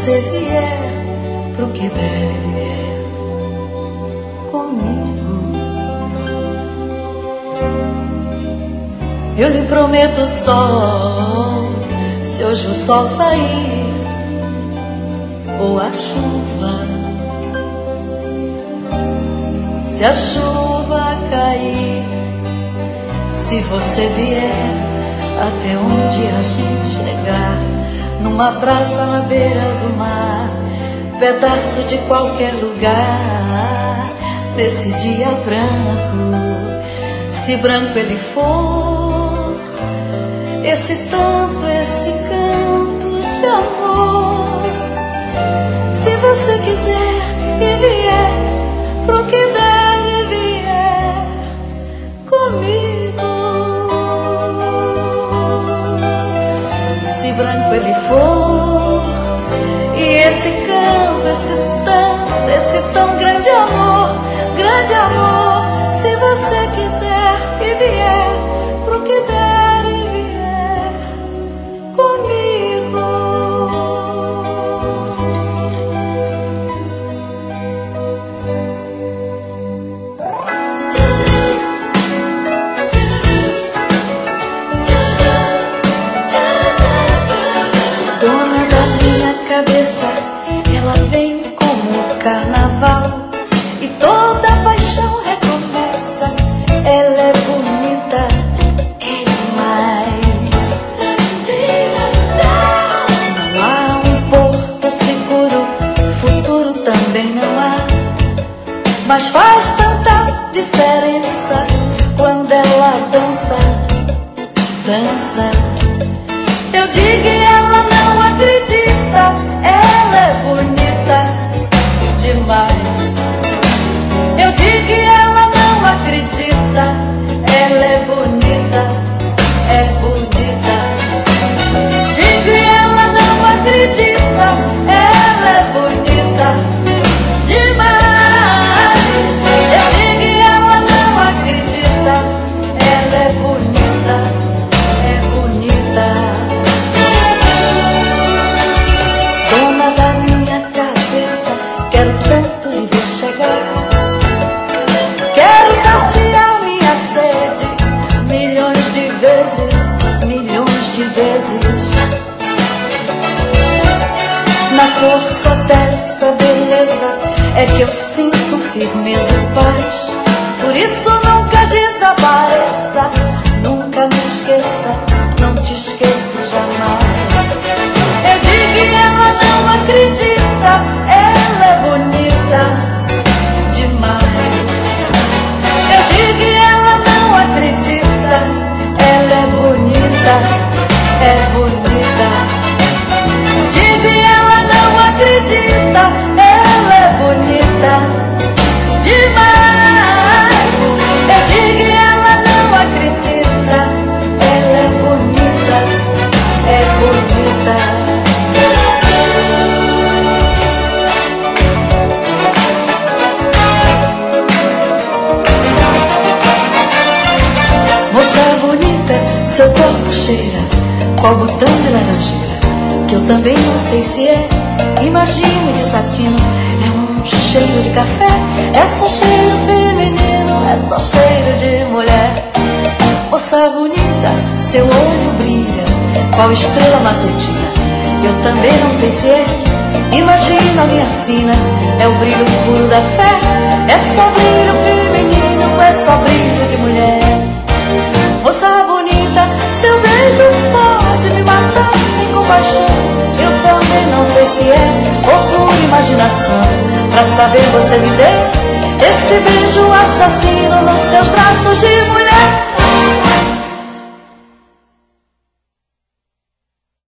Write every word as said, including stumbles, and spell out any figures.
você vier, pro que der e vier comigo, eu lhe prometo sol, se hoje o sol sair ou a chuva, se a chuva cair, se você vier até onde a gente chegar, numa praça na beira do mar, pedaço de qualquer lugar, nesse dia branco, se branco ele for, esse tanto, esse canto de amor, se você quiser e vier, pro que der e vier comigo, se branco ele for, e esse canto, esse tanto, esse tão grande amor, grande amor, se você quiser e vier, pro que der e vier comigo. Dona da minha cabeça, ela vem como carnaval e toda paixão recomeça. Ela é bonita, é demais. Não há um porto seguro, futuro também não há, mas faz tanta diferença quando ela dança, dança. Eu digo e ela não acredita, ela é bonita demais. Eu digo e ela não acredita, ela é bonita, é bonita. Digo e ela não acredita, ela é bonita demais. Eu digo e ela não acredita, ela é bonita, é bonita. Dona da minha cabeça, quero tanto lhe ver chegar, quero saciar minha sede milhões de vezes, milhões de vezes. Na força dessa beleza é que eu sinto firmeza e paz, por isso nunca desapareça, nunca me esqueça, não te esqueça jamais. Eu digo e ela não acredita, ela é bonita demais. Eu digo e ela não acredita, ela é bonita, é bonita. Digo e ela não acredita, ela é bonita demais. Eu digo e ela não acredita, ela é bonita, é bonita. Moça bonita, seu corpo cheira qual botão de laranjeira, que eu também não sei se é, imagino desatino, é um cheiro de café, é só cheiro feminino, é só cheiro de mulher. Moça bonita, seu olho brilha qual estrela matutina, eu também não sei se é, imagino a minha sina, é o brilho puro da fé, é só brilho feminino, é só brilho de mulher. Moça bonita, seu beijo pode me matar sem compaixão, eu também não sei se é ou por imaginação, pra saber você me dê esse beijo assassino nos seus braços de mulher.